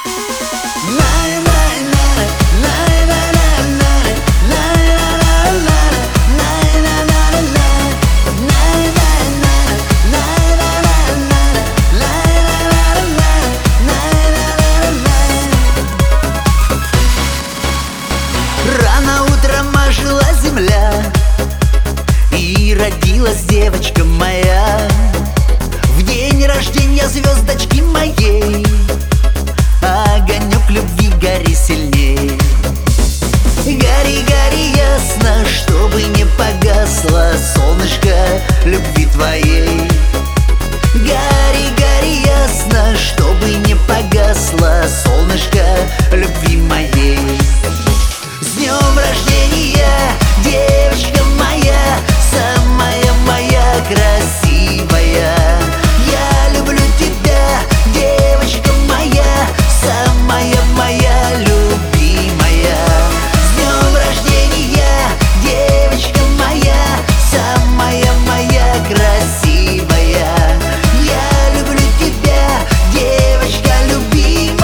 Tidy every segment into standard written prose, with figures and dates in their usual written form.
Рано утром ожила земля, и родилась девочка моя. В день рождения звездочки моей огонек любви гори сильней. Гори, гори ясно, чтобы не погасло солнышко любви твоей. Гори, гори ясно, чтобы не погасло солнышко любви моей. С днем рождения, девочка моя, самая моя красивая. Я люблю тебя, девочка моя, самая моя любимая. С днем рождения, девочка моя, самая моя красивая. Я люблю тебя, девочка любимая.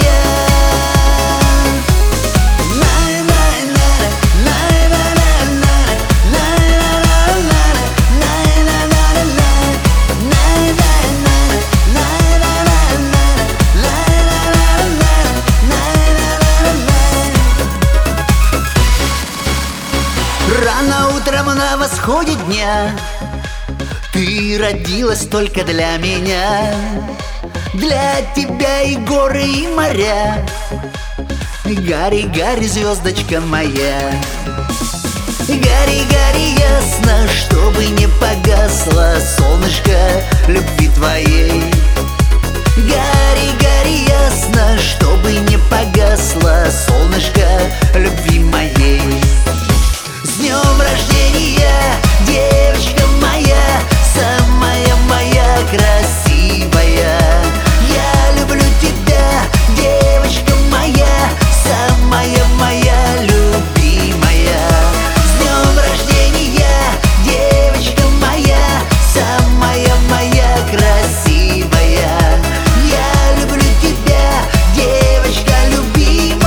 Рано утром на восходе дня ты родилась только для меня. Для тебя и горы, и моря. Гори, гори, звездочка моя. Гори, гори ясно, чтобы не погасло солнышко любви твоей. Гори, гори ясно, чтобы не погасло солнышко любви моей. С днем рождения, девочка моя, самая моя красивая. Я люблю тебя, девочка моя, самая моя любимая. С днем рождения, девочка моя, самая моя красивая. Я люблю тебя, девочка любимая.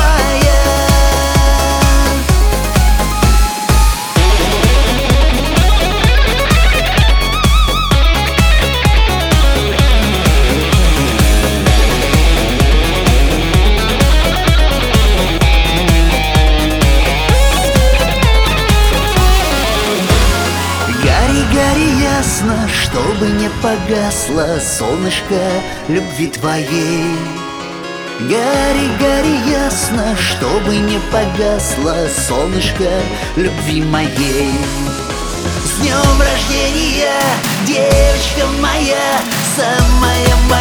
Гори ясно, чтобы не погасло солнышко любви твоей. Гори, гори ясно, чтобы не погасло солнышко любви моей. С днем рождения, девочка моя, самая моя